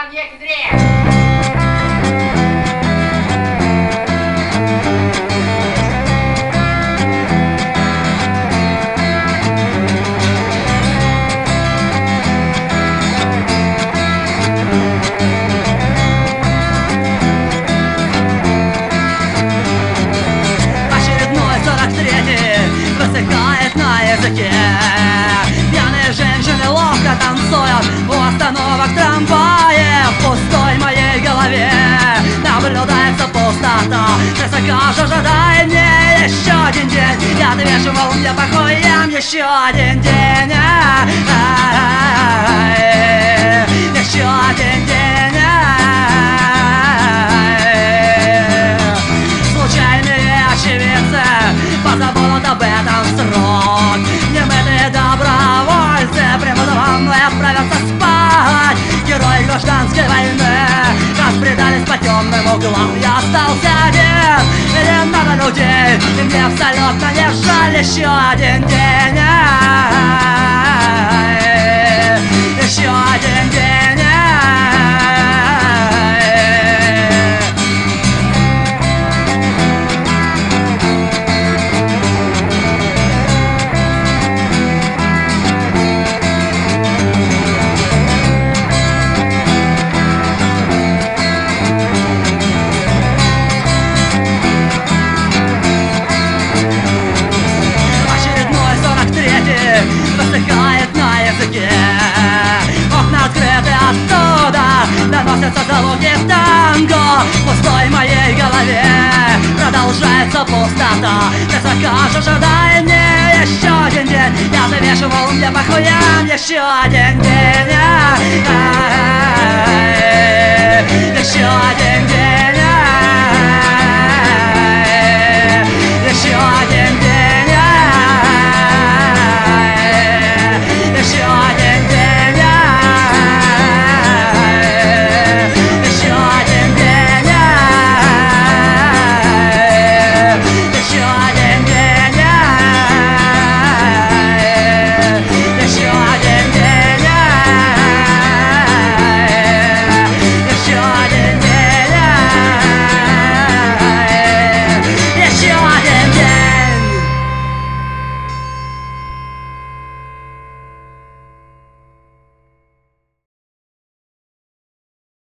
Иван Екатерин. Высыхает на языке. Пьяные женщины ловко танцуют у остановок трамвая. В пустой моей голове наблюдается пустота. Высоко же ожидает мне еще один день. Я довешивал мне по хуям еще один день. Еще один день. Случайные очевидцы позабудут об этом срок. Немытые добровольцы прямо за ванной отправятся спать. Герои гражданской войны разбредались по темным углам. Я остался один, или много людей, и мне абсолютно не жаль еще один день. Еще один день. Высыхает на языке. Окна открыты оттуда, доносятся звуки танго. В пустой моей голове продолжается пустота. Высоко же ожидает мне еще один день. Я завешивал мне по хуям еще один день. Еще один день.